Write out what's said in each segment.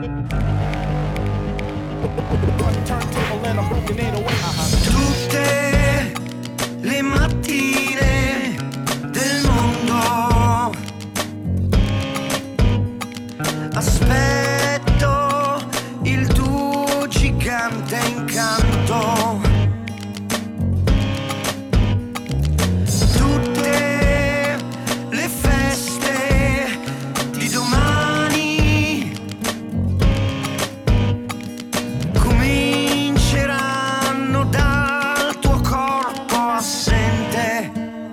Tutte le mattine del mondo aspetto il tuo gigante incanto. Tutte le feste di domani cominceranno dal tuo corpo assente.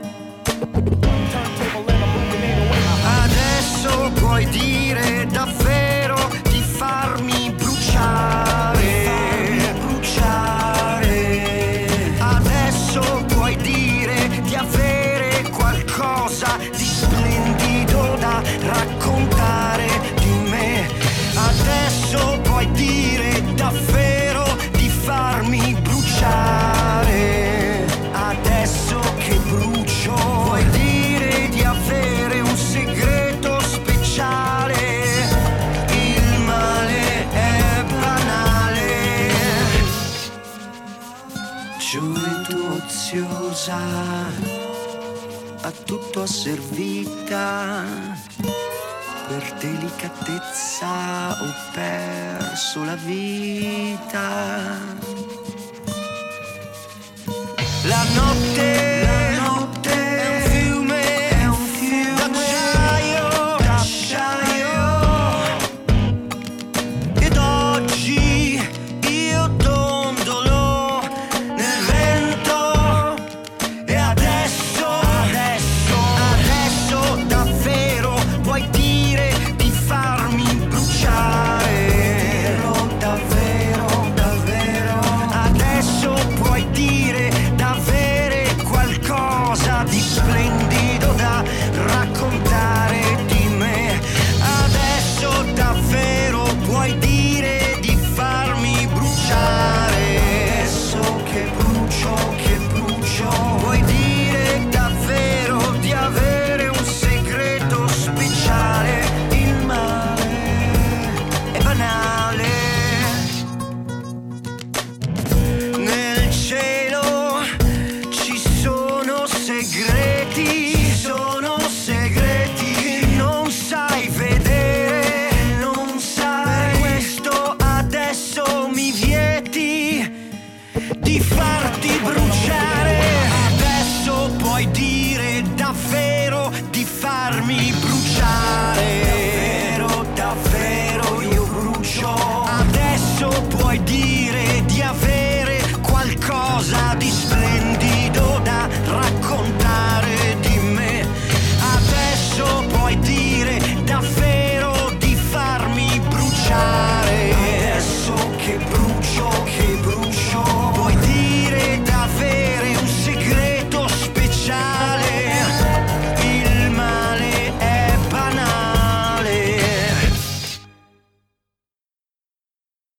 Adesso puoi dire davvero di farmi bruciare, bruciare. Adesso puoi dire di avere qualcosa di splendido da raccontare di me. Adesso puoi dire davvero di farmi bruciare. Adesso che brucio, vuoi dire di avere un segreto speciale. Il male è banale. Gioventù oziosa, a tutto asservita. Per delicatezza ho perso la vita. La notte è un fiume d'acciaio. Ed oggi io dondolo nel vento. E adesso davvero puoi dire di farmi bruciare. Davvero, davvero. Adesso puoi dire d'avere qualcosa di splendido da raccontare di me. Adesso davvero puoi dire di farmi bruciare. Adesso che brucio, puoi dire davvero di avere un segreto speciale. Il male è banale. Nel cielo ci sono segreti che non sai vedere, non sai. Per questo adesso mi vieti di farti bruciare. Adesso puoi dire davvero di farmi bruciare.